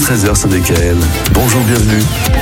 13h sur DKL. Bonjour, bienvenue.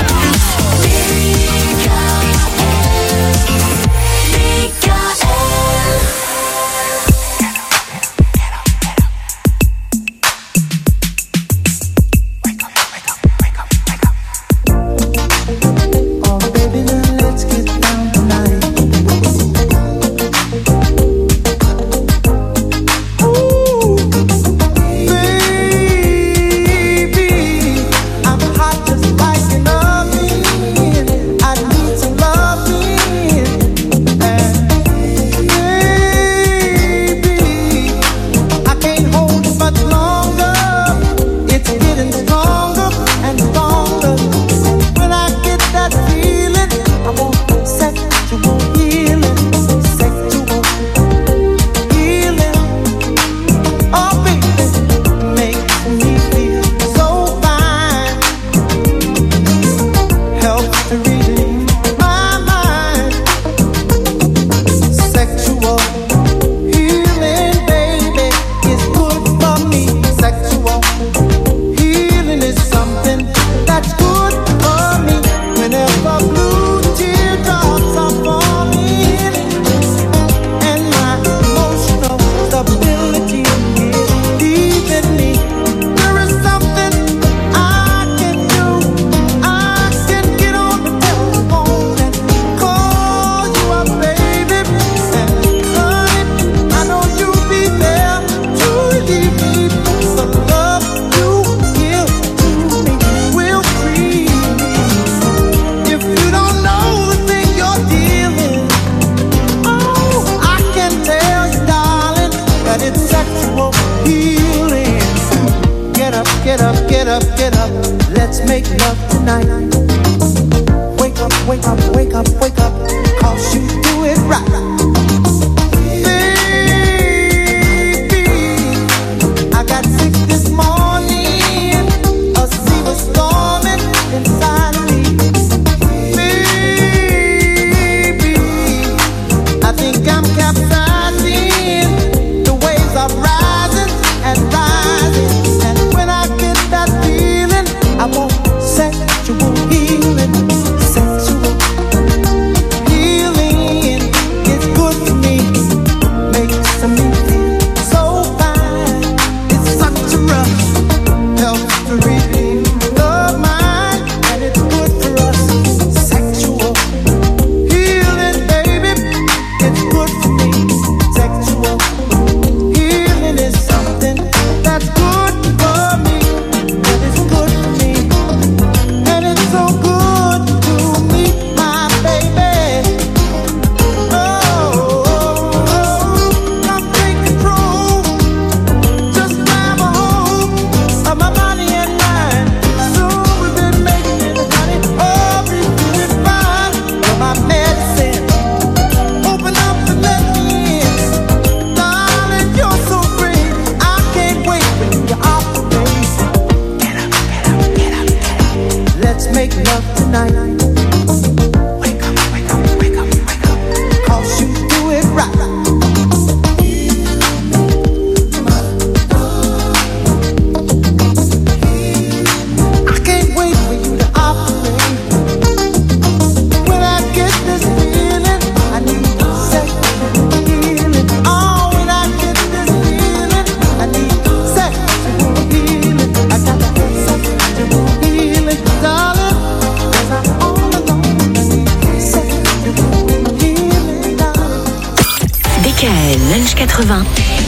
Lunch 80.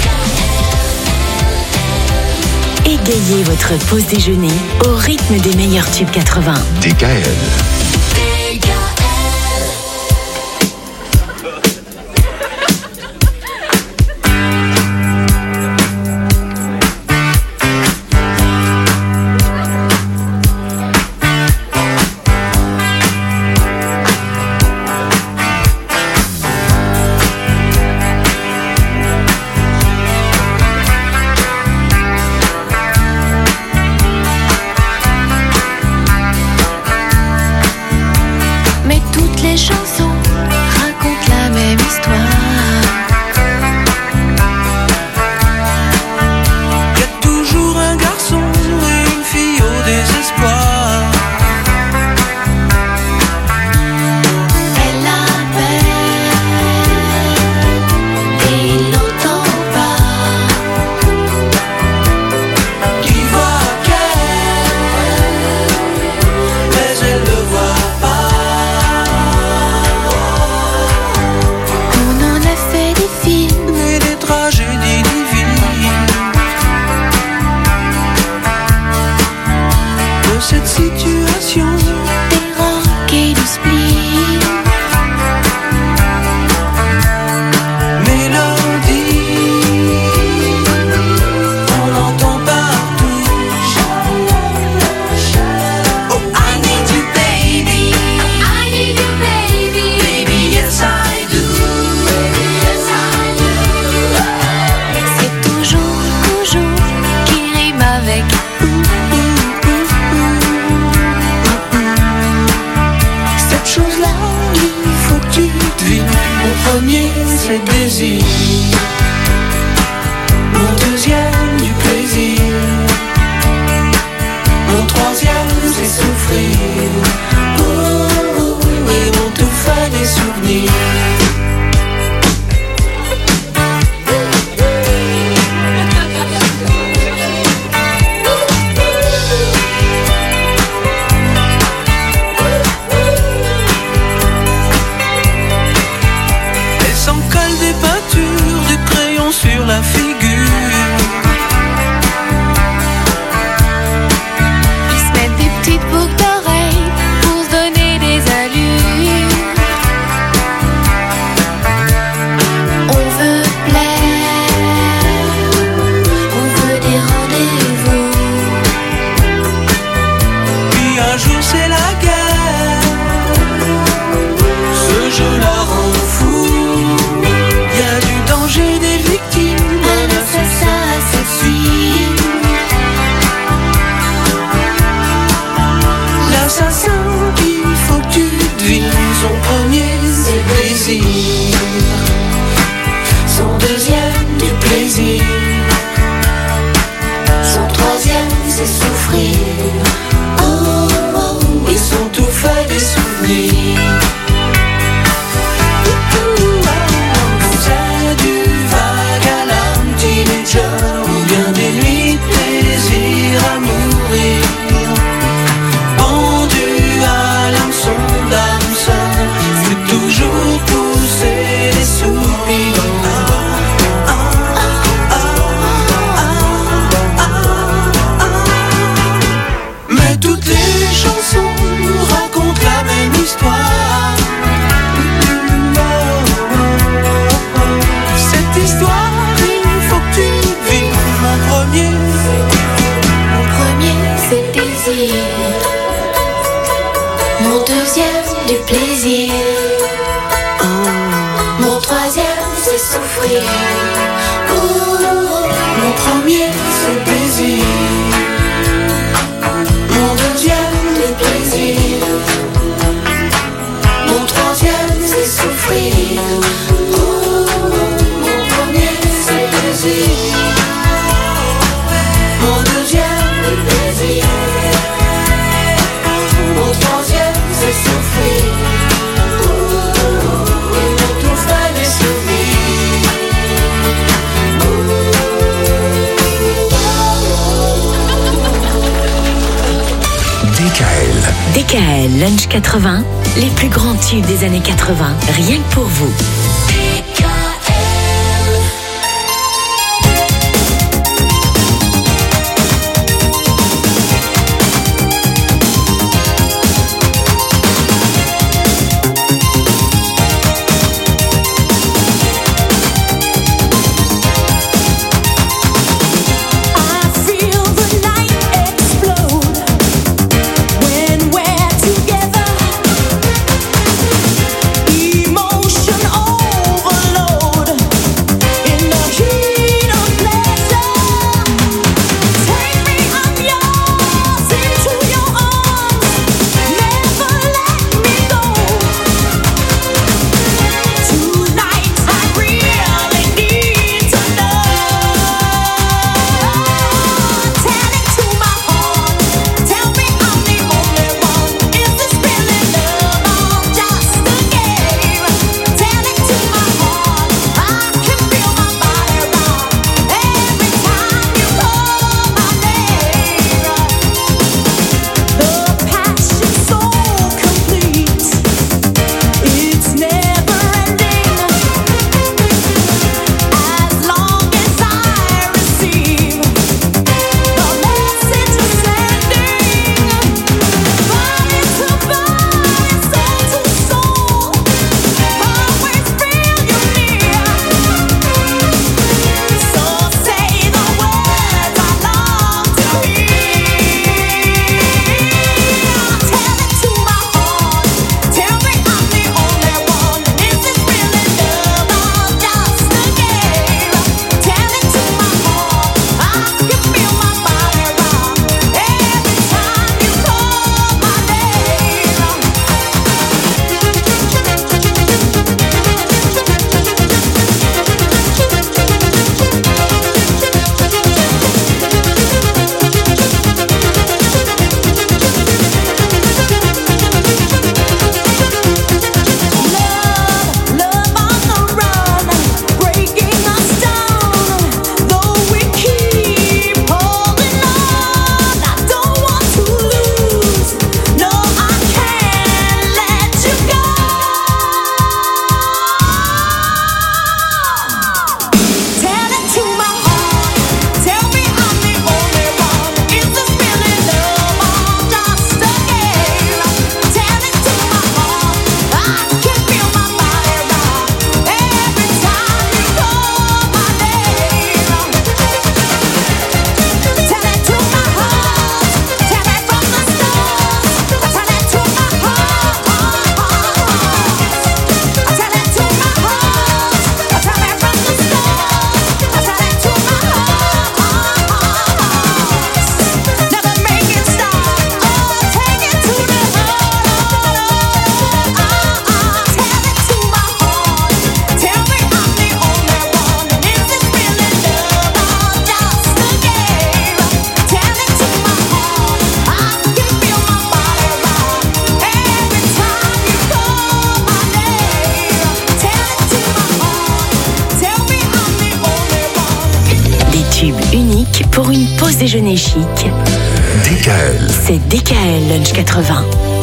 Égayez votre pause déjeuner au rythme des meilleurs tubes 80. DKL. c'est désir. Mon deuxième du plaisir. Mon troisième c'est souffrir. Et mon tout fait des souvenirs. Sur la figure, ils se mettent des petites boucles d'oreilles pour se donner des allures. On veut plaire, on veut des rendez-vous. Puis un jour c'est la guerre, ce jeu la rend fou. Y a du danger, des victimes, un assassin assassine. l'assassin qu'il faut que tu devines. Son premier c'est plaisir, son deuxième du plaisir, son troisième c'est souffrir. Ils sont tout faits des souvenirs. C'est du vague à l'âme teenager, ou bien des nuits de plaisir à mourir. Pendu à l'hameçon d'âme sœur, c'est toujours pousser les souvenirs. Mais toutes les chansons racontent la même histoire. Cette histoire, il faut que tu vives. Mon premier C'est désir. Mon deuxième du plaisir. Mon troisième c'est souffrir. Mon premier c'est plaisir. Mon deuxième le plaisir. Mon troisième c'est souffrir. Mon premier c'est plaisir. Mon deuxième le plaisir. Mon troisième c'est souffrir. Et mon tout fait des souvenirs. DKL. DKL Lunch 80, les plus grands tubes des années 80, rien que pour vous. I feel the night explode when we're together. Emotion all déjeuner chic, DKL. c'est DKL Lunch 80.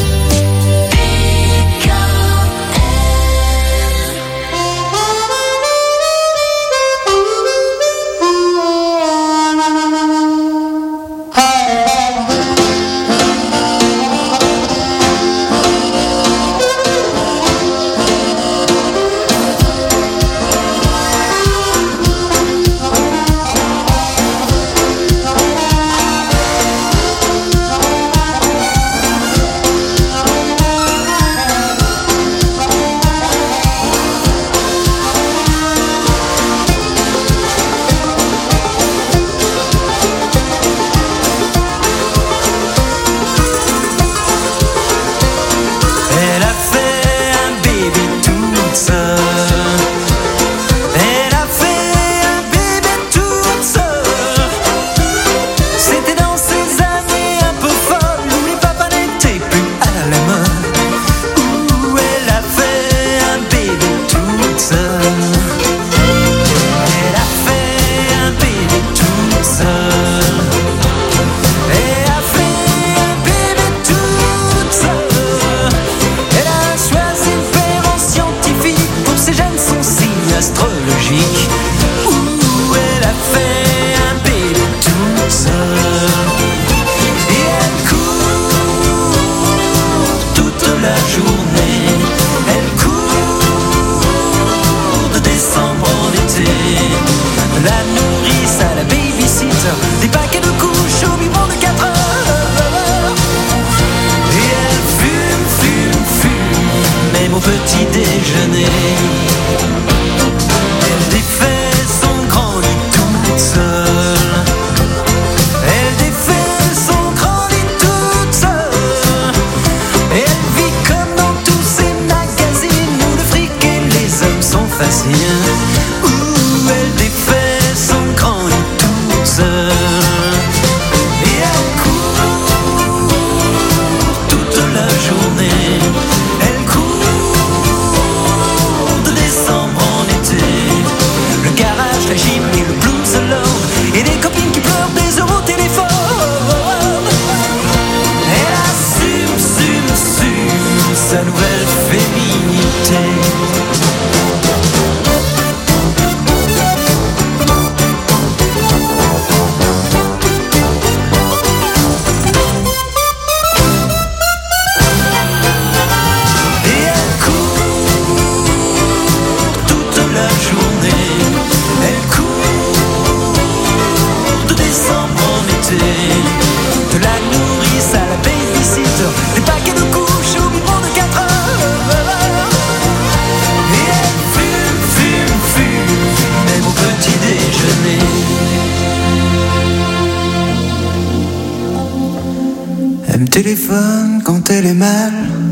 Téléphone quand elle est mal,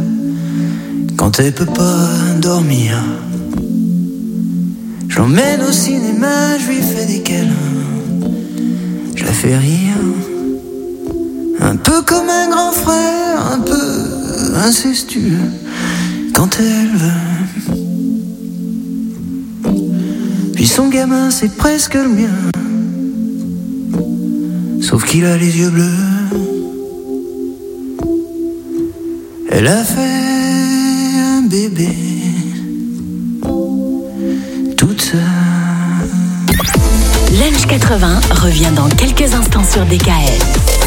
quand elle peut pas dormir. Je l'emmène au cinéma, je lui fais des câlins, je la fais rire. Un peu comme un grand frère, un peu incestueux quand elle veut. Puis son gamin c'est presque le mien, sauf qu'il a les yeux bleus. Elle a fait un bébé toute seule. Lunch 80 revient dans quelques instants sur DKL.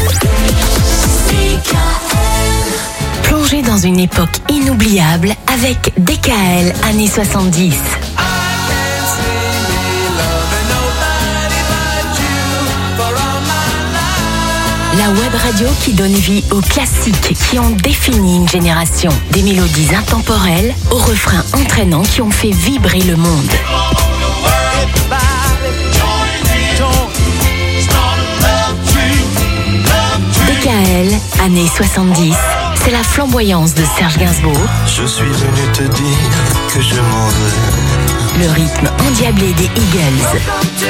Plongez dans une époque inoubliable avec DKL années 70. La web radio qui donne vie aux classiques qui ont défini une génération. Des mélodies intemporelles aux refrains entraînants qui ont fait vibrer le monde. DKL, années 70, c'est la flamboyance de Serge Gainsbourg. Je suis venu te dire que je m'en vais. Le rythme endiablé des Eagles.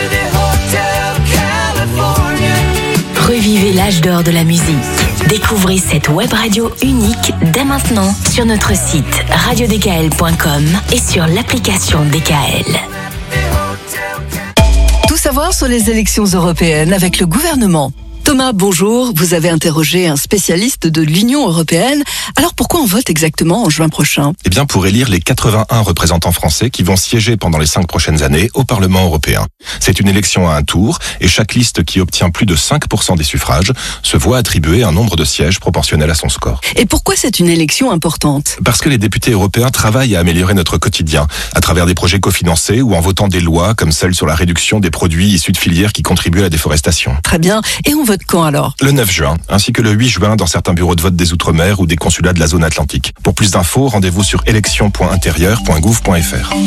Revivez l'âge d'or de la musique. Découvrez cette web radio unique dès maintenant sur notre site radiodkl.com et sur l'application DKL. Tout savoir sur les élections européennes avec le gouvernement. Thomas, bonjour. Vous avez interrogé un spécialiste de l'Union européenne. Alors pourquoi on vote exactement en juin prochain ? Eh bien pour élire les 81 représentants français qui vont siéger pendant les 5 prochaines années au Parlement européen. C'est une élection à un tour et chaque liste qui obtient plus de 5% des suffrages se voit attribuer un nombre de sièges proportionnel à son score. Et pourquoi c'est une élection importante ? Parce que les députés européens travaillent à améliorer notre quotidien à travers des projets cofinancés ou en votant des lois comme celle sur la réduction des produits issus de filières qui contribuent à la déforestation. Très bien. Et on vote quand alors ? Le 9 juin, ainsi que le 8 juin dans certains bureaux de vote des Outre-mer ou des consulats de la zone atlantique. Pour plus d'infos, rendez-vous sur élection.intérieur.gouv.fr.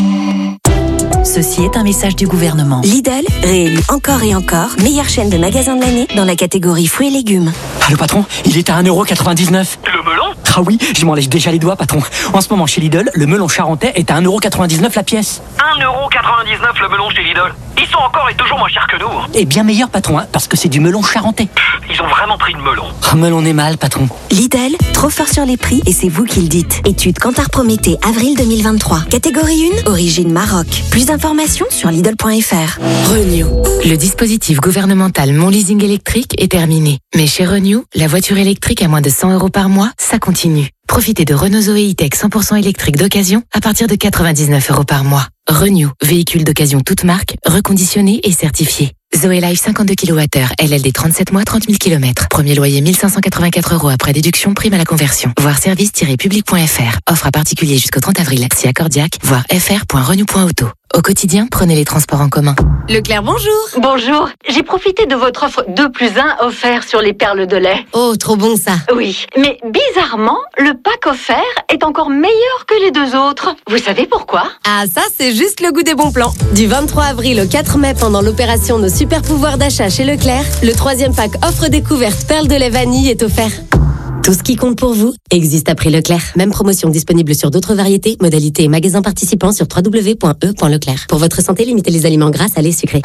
Ceci est un message du gouvernement. Lidl, réélu encore et encore, meilleure chaîne de magasins de l'année dans la catégorie fruits et légumes. Ah, le patron, il est à 1,99€. Le melon ? Ah oui, je m'en lèche déjà les doigts, patron. En ce moment, chez Lidl, le melon charentais est à 1,99€ la pièce. 1,99€ le melon chez Lidl. Ils sont encore et toujours moins chers que nous. Et bien meilleur, patron, hein, parce que c'est du melon charentais. Ils ont vraiment pris le melon. Ah, melon est mal, patron. Lidl, trop fort sur les prix et c'est vous qui le dites. Étude Kantar Prométhée, avril 2023. Catégorie 1, origine Maroc. Plus d'informations sur Lidl.fr. Renew. Le dispositif gouvernemental Mon Leasing électrique est terminé. Mais chez Renew, la voiture électrique à moins de 100 € par mois, ça continue. Profitez de Renault Zoé E-Tech 100% électrique d'occasion à partir de 99 € par mois. Renew, véhicule d'occasion toute marque, reconditionné et certifié. Zoé Life 52 kWh, LLD 37 mois, 30 000 km. Premier loyer 1584 € après déduction, prime à la conversion. Voir service-public.fr. Offre à particulier jusqu'au 30 avril. Si accordiaque, voir fr.renew.auto. Au quotidien, prenez les transports en commun. Leclerc, bonjour. Bonjour. J'ai profité de votre offre 2+1 offert sur les perles de lait. Oh, trop bon ça. Oui, mais bizarrement, le pack offert est encore meilleur que les deux autres. Vous savez pourquoi ? Ah, ça, c'est juste le goût des bons plans. Du 23 avril au 4 mai, pendant l'opération Nos super pouvoirs d'achat chez Leclerc, le 3e pack offre découverte perles de lait vanille est offert. Tout ce qui compte pour vous existe à prix Leclerc. Même promotion disponible sur d'autres variétés, modalités et magasins participants sur www.e.leclerc. Pour votre santé, limitez les aliments gras, salés, sucrés.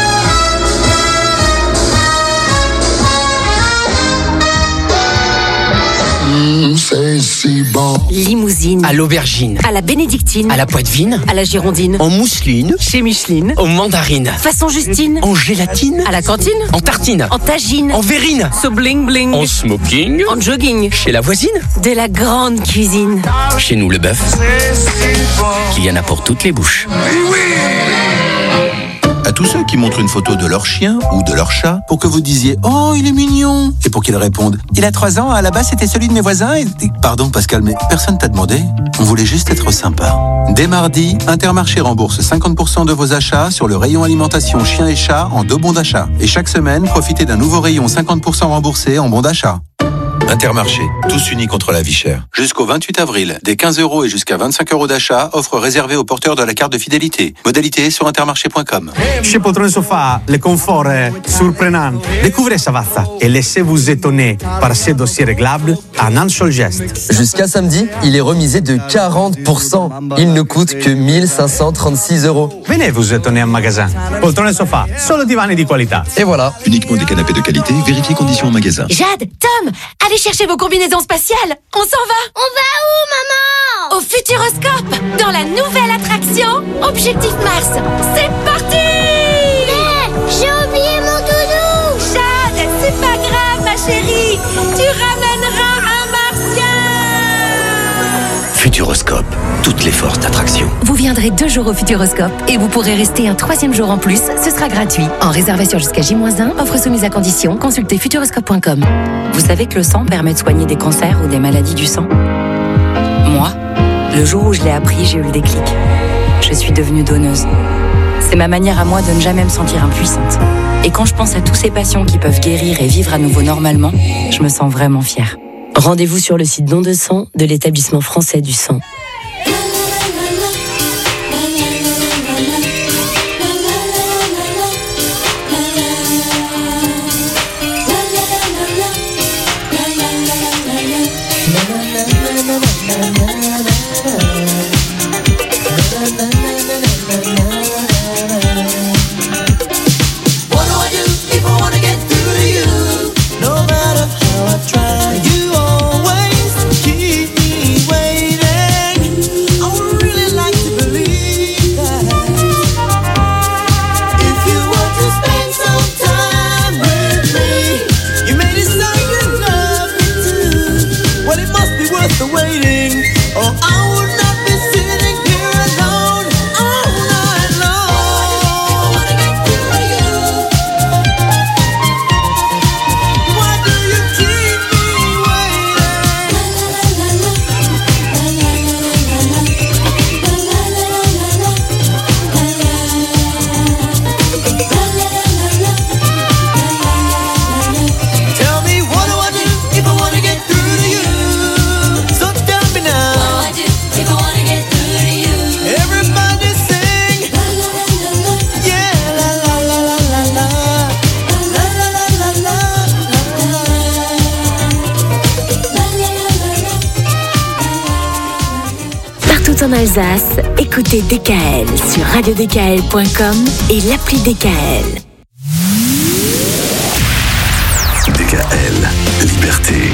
Limousine. À l'aubergine. À la bénédictine. À la poitevine. À la girondine. En mousseline. Chez Micheline. En mandarine. Façon Justine. En gélatine. À la cantine. En tartine. En tagine. En verrine. So bling bling. En smoking. En jogging. Chez la voisine. De la grande cuisine. Chez nous, le bœuf, il y en a pour toutes les bouches. À tous ceux qui montrent une photo de leur chien ou de leur chat pour que vous disiez « Oh, il est mignon !» et pour qu'ils répondent « Il a 3 ans, à la base c'était celui de mes voisins et... » Pardon Pascal, mais personne t'a demandé. On voulait juste être sympa. Dès mardi, Intermarché rembourse 50% de vos achats sur le rayon alimentation chien et chat en 2 bons d'achat. Et chaque semaine, profitez d'un nouveau rayon 50% remboursé en bons d'achat. Intermarché, tous unis contre la vie chère. Jusqu'au 28 avril, des 15 € et jusqu'à 25 € d'achat, offre réservée aux porteurs de la carte de fidélité. Modalité sur intermarché.com. Chez Poltrone Sofa, le confort est surprenant. Découvrez Savazza et laissez-vous étonner par ces dossiers réglables en un seul geste. Jusqu'à samedi, il est remisé de 40%. Il ne coûte que 1536 €. Venez vous étonner en magasin. Poltrone Sofa, solo divani di qualità. Et voilà. Uniquement des canapés de qualité, vérifiez conditions en magasin. Jade, Tom, allez chercher vos combinaisons spatiales. On s'en va. On va où, maman? Au Futuroscope, dans la nouvelle attraction Objectif Mars. C'est parti. J'ai oublié mon doudou. Jade, c'est pas grave, ma chérie. Tu ramèneras un martien. Futuroscope, toutes les fortes attractions. Vous viendrez 2 jours au Futuroscope et vous pourrez rester un 3e jour en plus. Ce sera gratuit. En réservation jusqu'à J-1, offre soumise à condition. Consultez futuroscope.com. Vous savez que le sang permet de soigner des cancers ou des maladies du sang ? Moi, le jour où je l'ai appris, j'ai eu le déclic. Je suis devenue donneuse. C'est ma manière à moi de ne jamais me sentir impuissante. Et quand je pense à tous ces patients qui peuvent guérir et vivre à nouveau normalement, je me sens vraiment fière. Rendez-vous sur le site Don de sang de l'Établissement français du sang. Alsace, écoutez DKL sur radiodkl.com et l'appli DKL. DKL, liberté.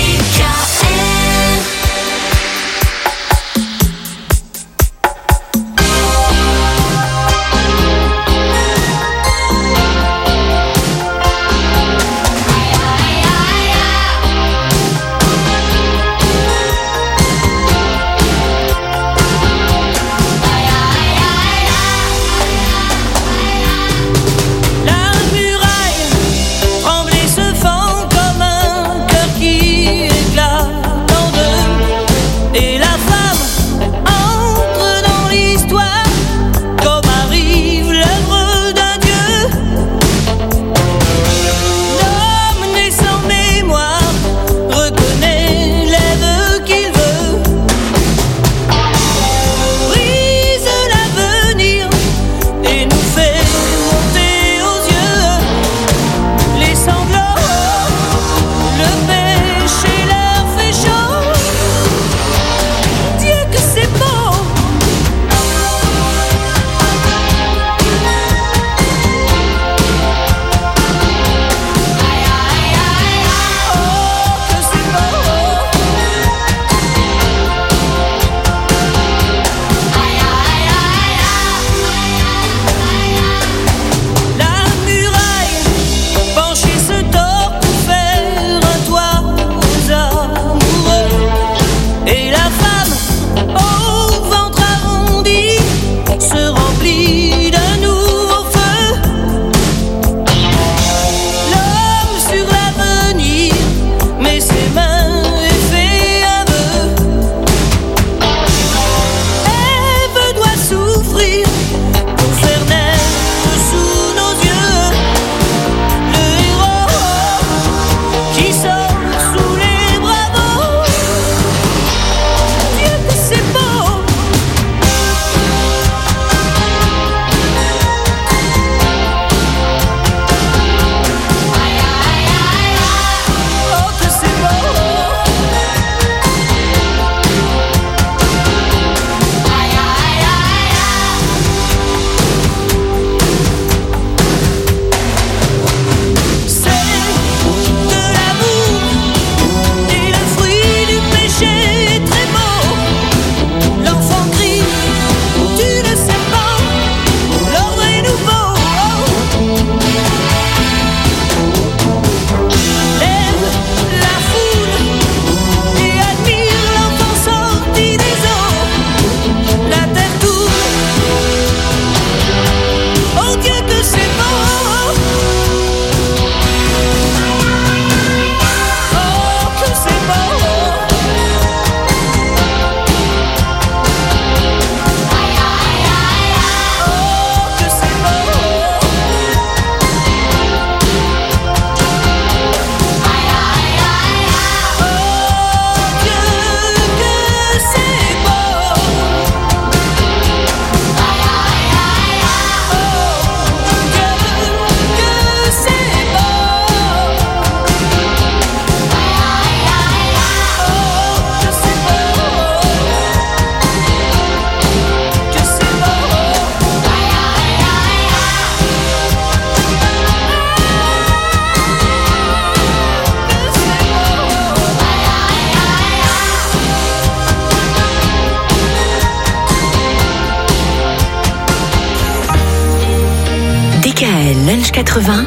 DKL Lunch 80.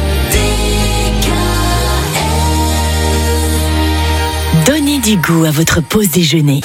Donnez du goût à votre pause déjeuner.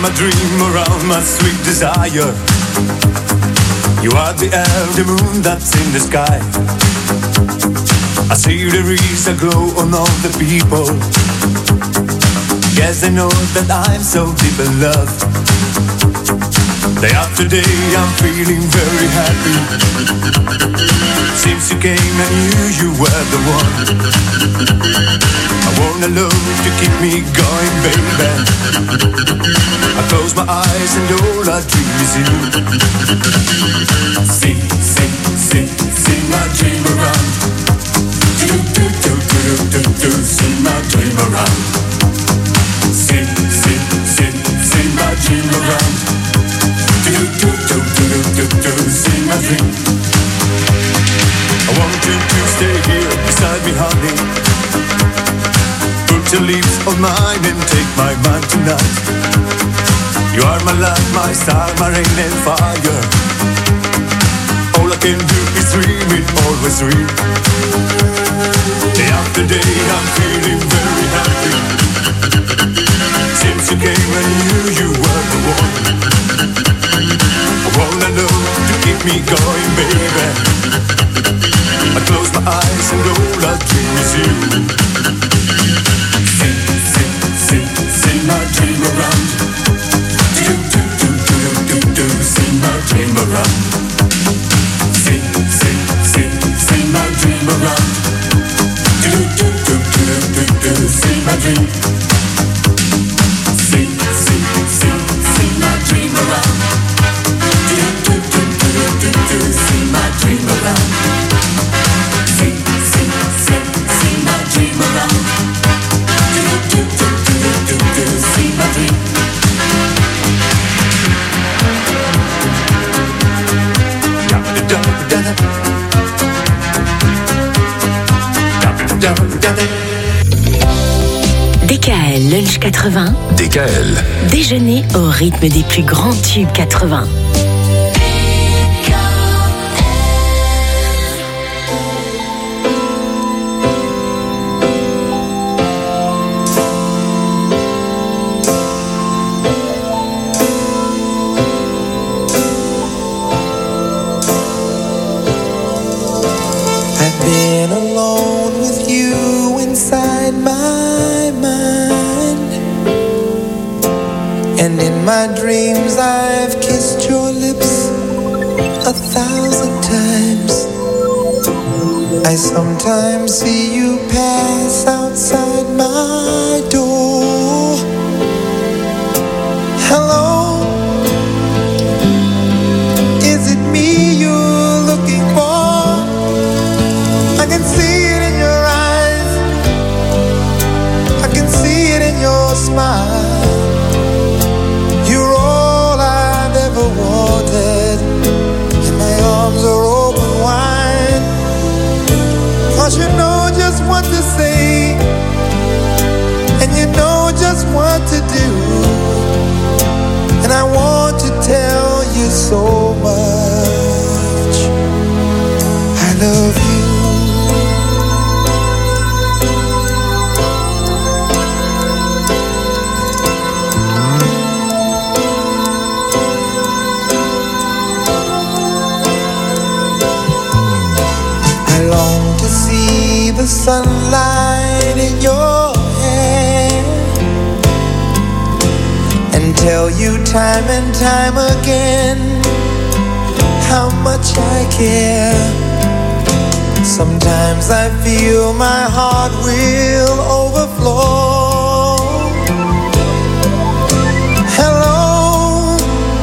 my dream around my sweet desire. You are the air, the moon that's in the sky. I see there is a glow on all the people. Yes, I know that I'm so deep in love. Day after day I'm feeling very happy. Since you came I knew you were the one. I want a love to keep me going, baby. I close my eyes and all I dream is you. Sing, sing, sing, sing my dream around. Do, do, do, do, do, do, sing my dream around. Sing, sing, sing, sing my dream around. Do, do, do, do, do, do, sing my dream. I want you to stay here beside me, honey. Put your lips on mine and take my mind tonight. You are my light, my star, my rain and fire. All I can do is dream it, always dream. Day after day I'm feeling very happy. Since you came I knew you were the one. I wanna know to keep me going, baby. I close my eyes and all I dream is you. Sing, sing, sing, sing my dream around. Do, do, do, do, do, do, sing my dream around. Sing, sing, sing, sing my dream around. Do, do, do, do, do, do, sing my dream. Sing, sing, sing, sing my dream around. Do, do, do, do, do, do, sing my dream around. Sing, sing, sing, sing my dream around. Do, do, do, do, do, do, sing my dream. DKL Lunch 80. DKL. Déjeuner au rythme des plus grands tubes 80. I've been alone with you inside my mind, and in my dreams I've kissed your lips 1,000 times. I sometimes see you pass outside my door. Hello, is it me you're looking for? I can see it in your eyes, I can see it in your smile. You're all I've ever wanted, and my arms are open wide. 'Cause you know just what to say, and you know just what to do. And I want to tell you so much. I love you. I long to see the sunlight in your hair and tell you time and time again how much I care. Sometimes I feel my heart will overflow. Hello,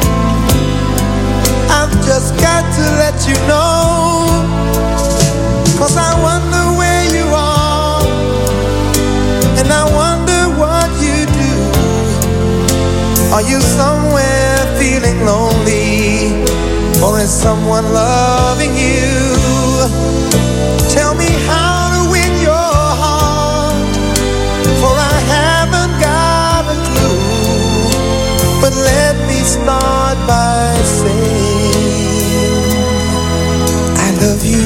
I've just got to let you know, 'cause I wonder where you are, and I wonder what you do. Are you somewhere feeling lonely, or is someone loving you? Tell me how to win your heart, for I haven't got a clue. But let me start by saying I love you.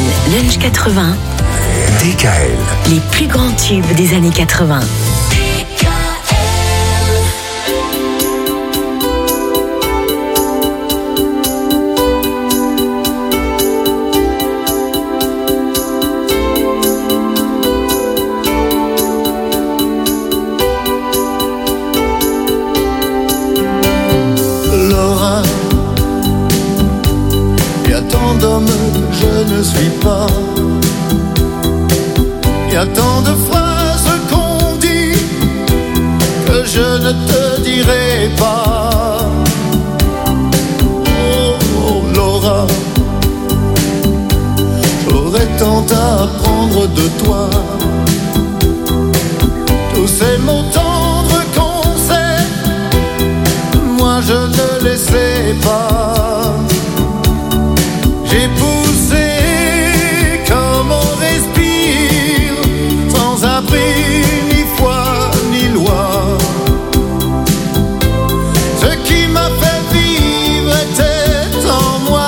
Lunch 80. DKL. Les plus grands tubes des années 80. Je ne suis pas. Il y a tant de phrases qu'on dit que je ne te dirai pas. Oh, oh Laura, j'aurais tant à apprendre de toi. Tous ces mots tendres qu'on sait, moi je ne les sais pas. J'ai poussé comme on respire, sans abri, ni foi, ni loi. Ce qui m'a fait vivre était en moi.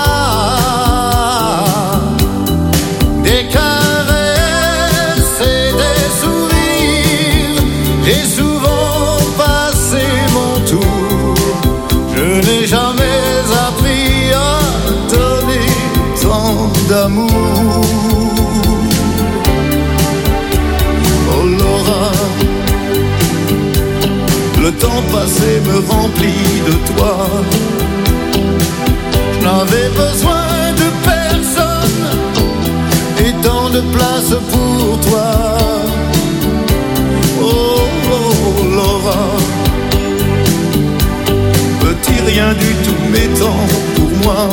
Des caresses et des sourires, j'ai souvent passé mon tour. Je n'ai jamais appris à donner d'amour. Oh Laura, le temps passé me remplit de toi. Je n'avais besoin de personne et tant de place pour toi. Oh, oh Laura, petit rien du tout m'étant pour moi.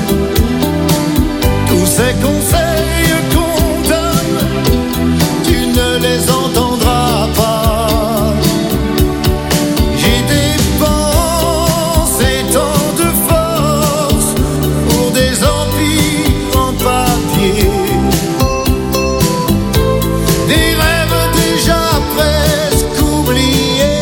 Tous ces conseils qu'on donne, tu ne les entendras pas. J'ai dépensé tant de force pour des empires en papier, des rêves déjà presque oubliés,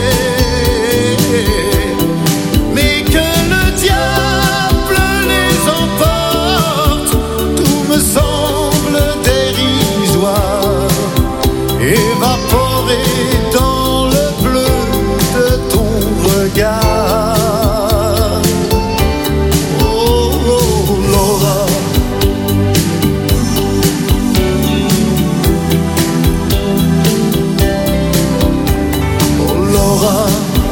mais que le diable les emporte. Me semble dérisoire, évaporé dans le bleu de ton regard. Oh, oh Laura, oh Laura.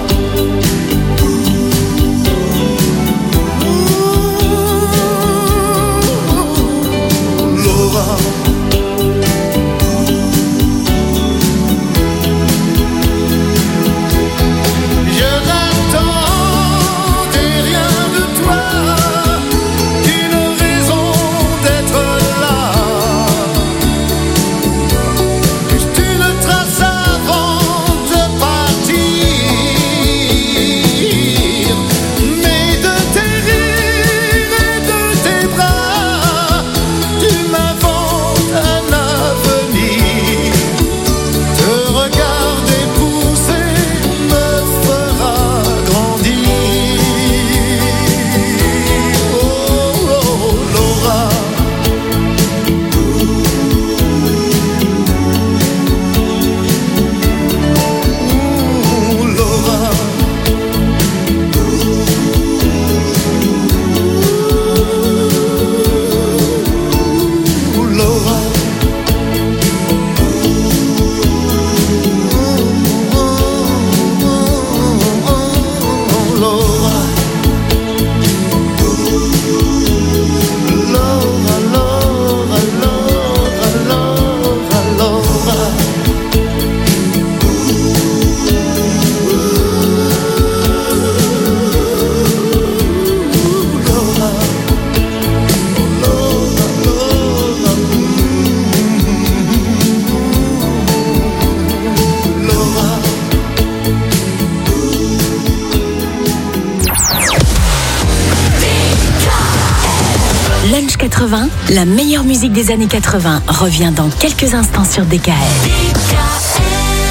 Lunch 80, la meilleure musique des années 80, revient dans quelques instants sur DKL.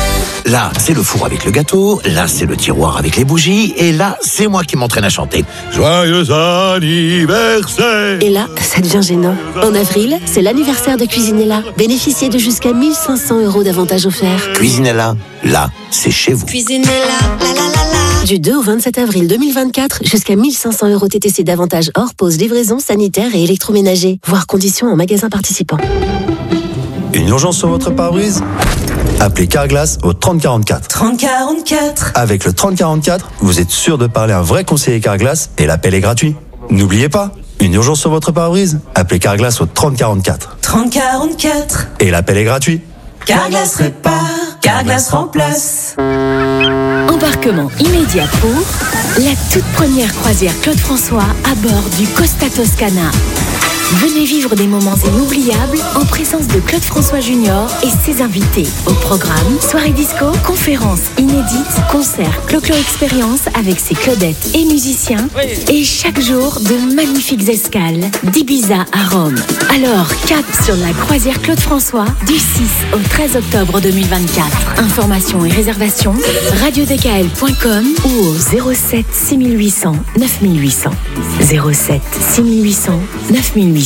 Là, c'est le four avec le gâteau, là, c'est le tiroir avec les bougies, et là, c'est moi qui m'entraîne à chanter. Joyeux anniversaire! Et là, ça devient gênant. En avril, c'est l'anniversaire de Cuisinella. Bénéficiez de jusqu'à 1 500 € d'avantages offerts. Cuisinella, là, c'est chez vous. Cuisinella, la la la la. Du 2 au 27 avril 2024, jusqu'à 1 500 € TTC d'avantages hors pause, livraison, sanitaire et électroménager. Voir conditions en magasin participant. Une urgence sur votre pare-brise? Appelez Carglass au 3044. 3044. Avec le 3044, vous êtes sûr de parler à un vrai conseiller Carglass et l'appel est gratuit. N'oubliez pas, une urgence sur votre pare-brise? Appelez Carglass au 3044. 3044. Et l'appel est gratuit. Carglass répare, Carglass remplace. Embarquement immédiat pour la toute première croisière Claude François à bord du Costa Toscana. Venez vivre des moments inoubliables en présence de Claude François Junior et ses invités. Au programme, soirée disco, conférences inédites, concerts, Clo-Clo Expérience avec ses Claudettes et musiciens. Et chaque jour, de magnifiques escales d'Ibiza à Rome. Alors, cap sur la croisière Claude François du 6 au 13 octobre 2024. Informations et réservations, radiodkl.com ou au 07 6800 9800. 07 6800 9800.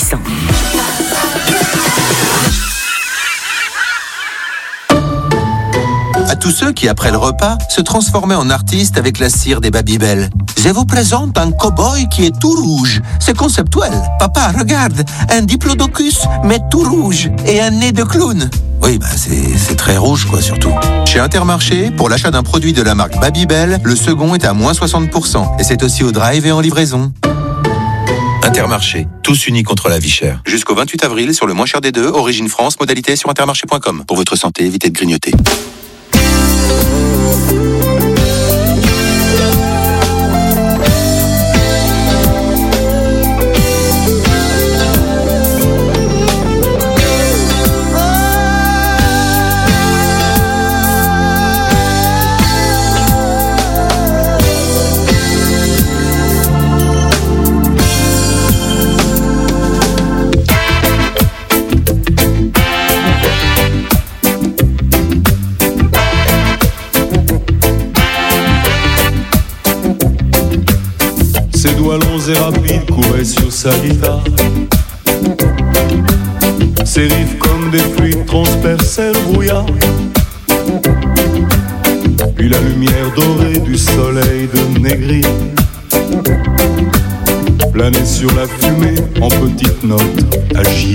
À tous ceux qui, après le repas, se transformaient en artistes avec la cire des Babybel. Je vous présente un cow-boy qui est tout rouge. C'est conceptuel. Papa, regarde, un diplodocus, mais tout rouge, et un nez de clown. Oui, c'est très rouge, quoi, surtout. Chez Intermarché, pour l'achat d'un produit de la marque Babybel, le second est à moins 60%. Et c'est aussi au drive et en livraison. Intermarché, tous unis contre la vie chère. Jusqu'au 28 avril sur le moins cher des deux, origine France, modalité sur intermarché.com. Pour votre santé, évitez de grignoter. Ses doigts longs et rapides couraient sur sa guitare. Ses riffs comme des fluides transperçaient le brouillard. Puis la lumière dorée du soleil de Négri planait sur la fumée en petites notes agiles.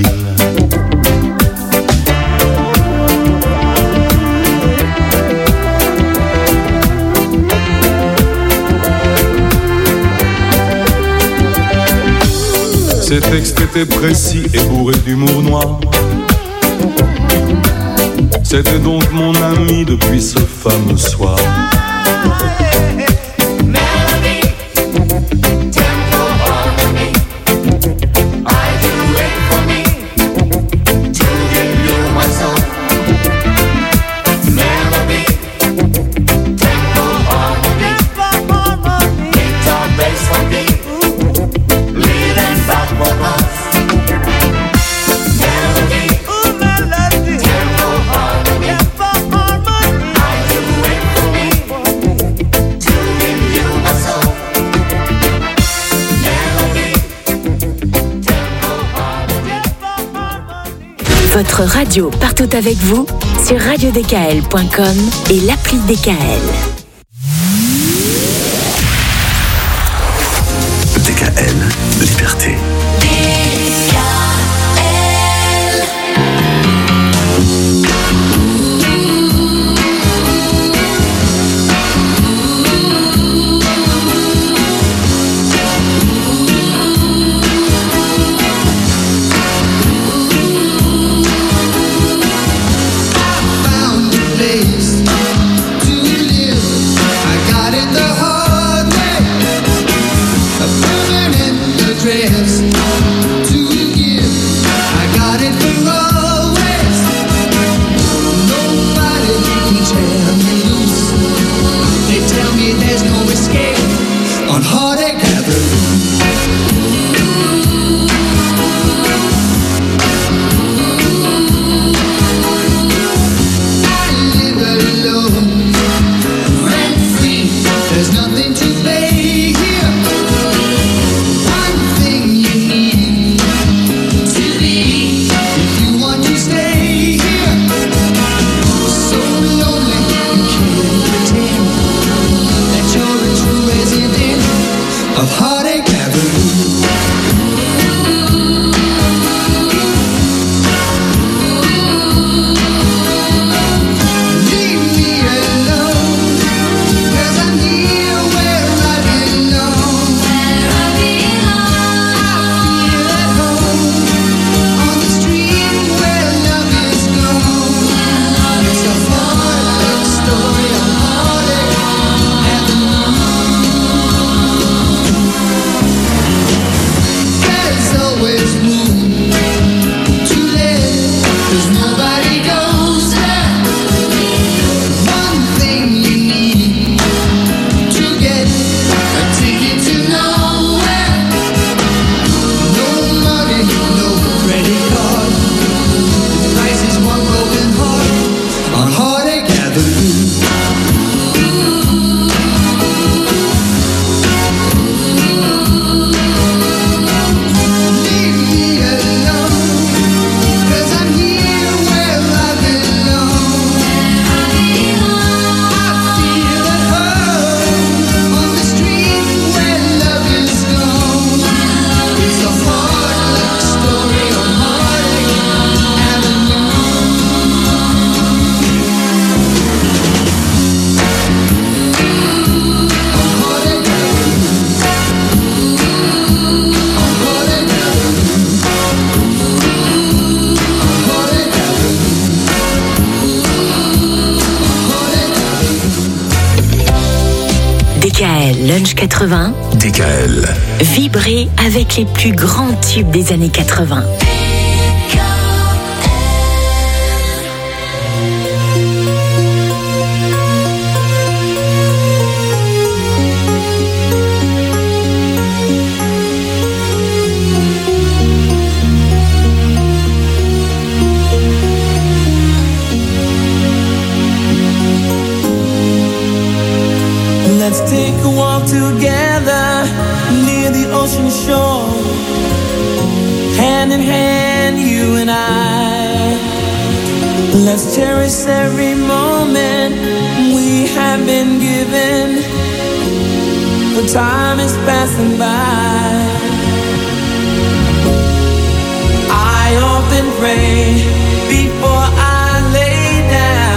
Ses textes étaient précis et bourrés d'humour noir. C'était donc mon ami depuis ce fameux soir. Votre radio partout avec vous sur radiodkl.com et l'appli DKL. DKL, liberté. Dress DKL Lunch 80. DKL. Vibrez avec les plus grands tubes des années 80. Let's take a walk together near the ocean shore, hand in hand, you and I. Let's cherish every moment we have been given, for time is passing by. I often pray before I lay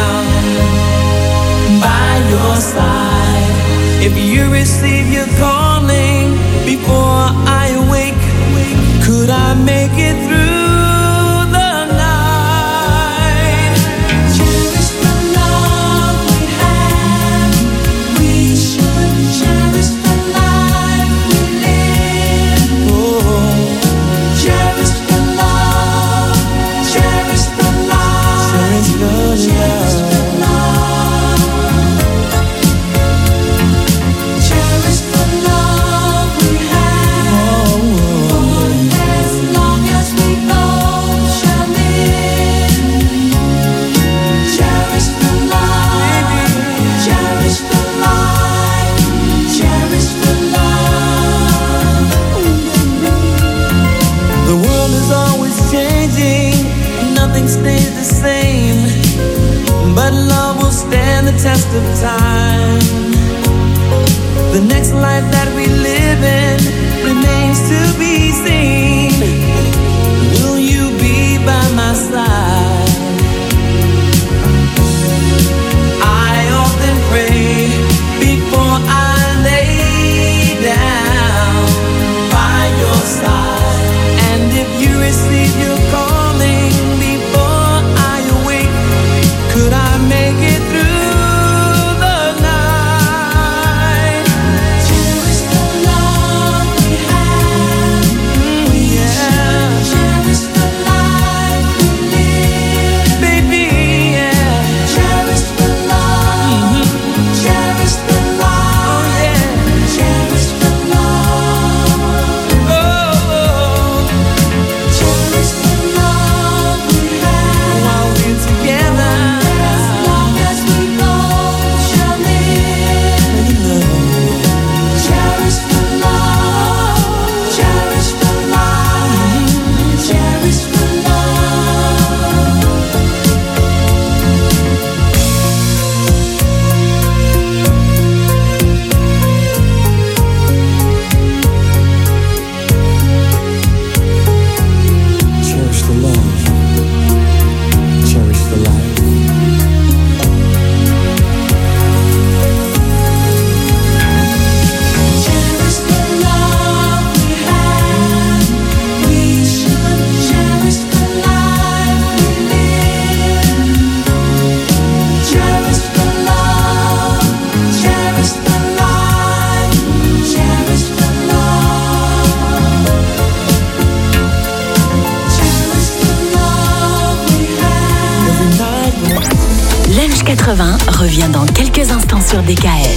down by your side. If you receive your calling before I awake, could I make it through the night? Cherish the love we have. We should cherish the life we live. Oh, cherish the love, cherish the love, cherish the love. Stays the same, but love will stand the test of time. The next life that we live in remains to be seen. Will you be by my side? I often pray before I lay down by your side, and if you receive your calling, could I make it through the night? Cherish the love we have. Yeah. Cherish the life we live. Baby, yeah. Cherish the love. Cherish the love. Oh, yeah. Cherish the love. Oh, oh. Cherish the love we have while we're together. Lunch 80 revient dans quelques instants sur DKL.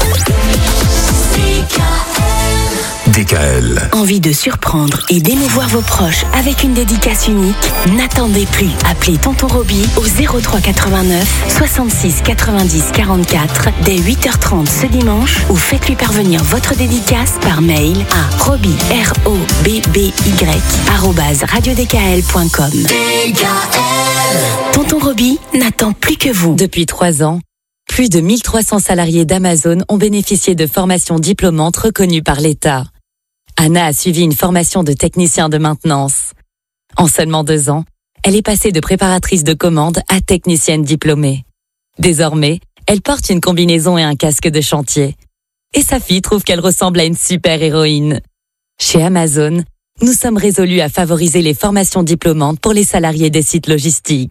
DKL. Envie de surprendre et d'émouvoir vos proches avec une dédicace unique? N'attendez plus. Appelez Tonton Roby au 03 89 66 90 44 dès 8h30 ce dimanche ou faites-lui parvenir votre dédicace par mail à roby, ROBBY, @radiodkl.com. Tonton Roby n'attend plus que vous. Depuis 3 ans, plus de 1300 salariés d'Amazon ont bénéficié de formations diplômantes reconnues par l'État. Anna a suivi une formation de technicien de maintenance. En seulement 2 ans, elle est passée de préparatrice de commande à technicienne diplômée. Désormais, elle porte une combinaison et un casque de chantier. Et sa fille trouve qu'elle ressemble à une super héroïne. Chez Amazon, nous sommes résolus à favoriser les formations diplômantes pour les salariés des sites logistiques.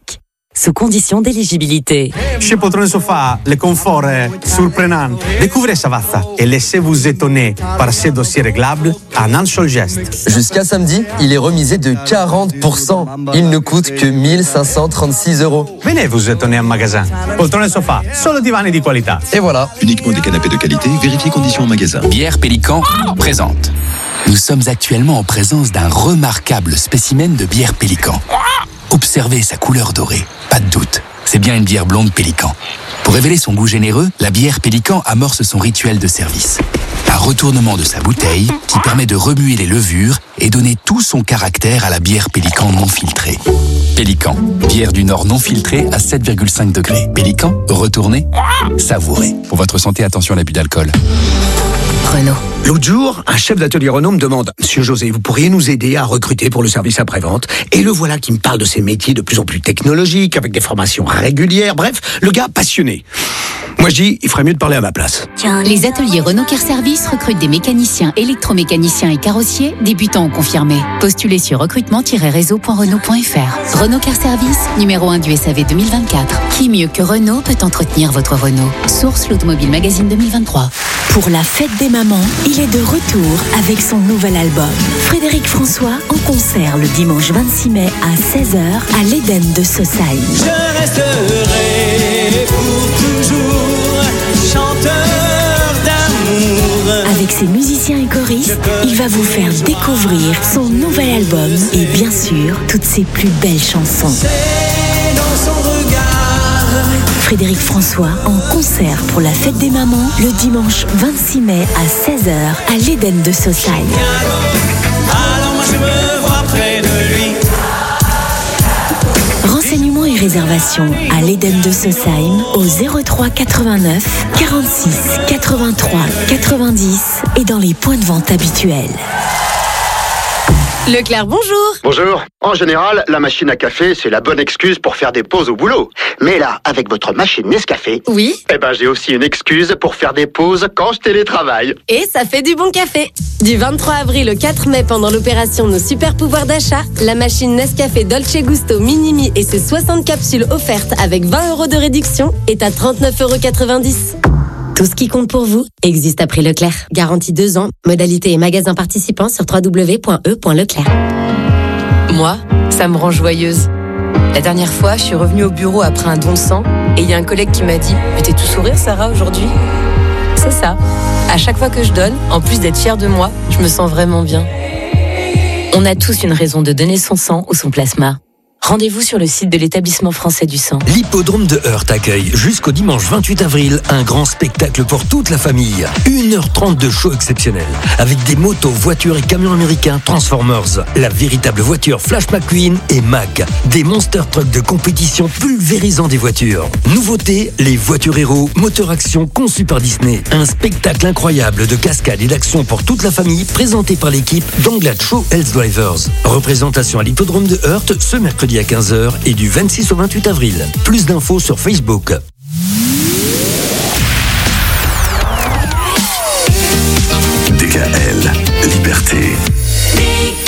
sous condition d'éligibilité. Chez Poltrone Sofa, le confort est surprenant. Découvrez Savazza et laissez-vous étonner par ses dossiers réglables en un seul geste. Jusqu'à samedi, il est remisé de 40%. Il ne coûte que 1536 €. Venez vous étonner en magasin. Poltrone Sofa, solo divani di qualità. Et voilà. Uniquement des canapés de qualité, vérifiez conditions en magasin. Bière Pélican présente. Nous sommes actuellement en présence d'un remarquable spécimen de bière Pélican. Observez sa couleur dorée. Pas de doute, c'est bien une bière blonde Pélican. Pour révéler son goût généreux, la bière Pélican amorce son rituel de service. Un retournement de sa bouteille qui permet de remuer les levures et donner tout son caractère à la bière Pélican non filtrée. Pélican, bière du Nord non filtrée à 7,5 degrés. Pélican, retournez, savourez. Pour votre santé, attention à l'abus d'alcool. Renault. L'autre jour, un chef d'atelier Renault me demande « Monsieur José, vous pourriez nous aider à recruter pour le service après-vente ?» Et le voilà qui me parle de ces métiers de plus en plus technologiques, avec des formations régulières, bref, le gars passionné. Moi je dis, il ferait mieux de parler à ma place. Les ateliers Renault Car Service recrutent des mécaniciens, électromécaniciens et carrossiers, débutants ou confirmés. Postulez sur recrutement-réseau.renault.fr. Renault Car Service, numéro 1 du SAV 2024. Qui mieux que Renault peut entretenir votre Renault? Source l'Automobile Magazine 2023. Pour la fête des mamans, il est de retour avec son nouvel album. Frédéric François en concert le dimanche 26 mai à 16h à l'Éden de Saussailles. Je resterai pour toujours chanteur d'amour. Avec ses musiciens et choristes, il va vous faire découvrir son nouvel album et bien sûr, toutes ses plus belles chansons. C'est dans son regard. Frédéric François en concert pour la fête des mamans le dimanche 26 mai à 16h à l'Éden de Saussailles. Alors moi je me vois près de lui. Renseignements et réservations à l'Éden de Saussailles au 03 89 46 83 90 et dans les points de vente habituels. Leclerc, bonjour. Bonjour. En général, la machine à café, c'est la bonne excuse pour faire des pauses au boulot. Mais là, avec votre machine Nescafé, oui, j'ai aussi une excuse pour faire des pauses quand je télétravaille. Et ça fait du bon café. Du 23 avril au 4 mai, pendant l'opération Nos Super Pouvoirs d'achat, la machine Nescafé Dolce Gusto Minimi et ses 60 capsules offertes avec 20 € de réduction est à 39,90 €. Tout ce qui compte pour vous existe à prix Leclerc. Garantie 2 ans. Modalité et magasins participants sur www.e.leclerc. Moi, ça me rend joyeuse. La dernière fois, je suis revenue au bureau après un don de sang et il y a un collègue qui m'a dit « Mais t'es tout sourire, Sarah, aujourd'hui ?» C'est ça. À chaque fois que je donne, en plus d'être fière de moi, je me sens vraiment bien. On a tous une raison de donner son sang ou son plasma. Rendez-vous sur le site de l'établissement français du sang. L'hippodrome de Heurt accueille jusqu'au dimanche 28 avril un grand spectacle pour toute la famille. 1h30 de show exceptionnel avec des motos, voitures et camions américains Transformers, la véritable voiture Flash McQueen et Mac, des monster trucks de compétition pulvérisant des voitures. Nouveauté, les voitures héros, moteur action conçus par Disney. Un spectacle incroyable de cascades et d'action pour toute la famille présenté par l'équipe d'Anglade Show Health Drivers. Représentation à l'hippodrome de Heurt ce mercredi à 15h et du 26 au 28 avril. Plus d'infos sur Facebook. DKL, Liberté.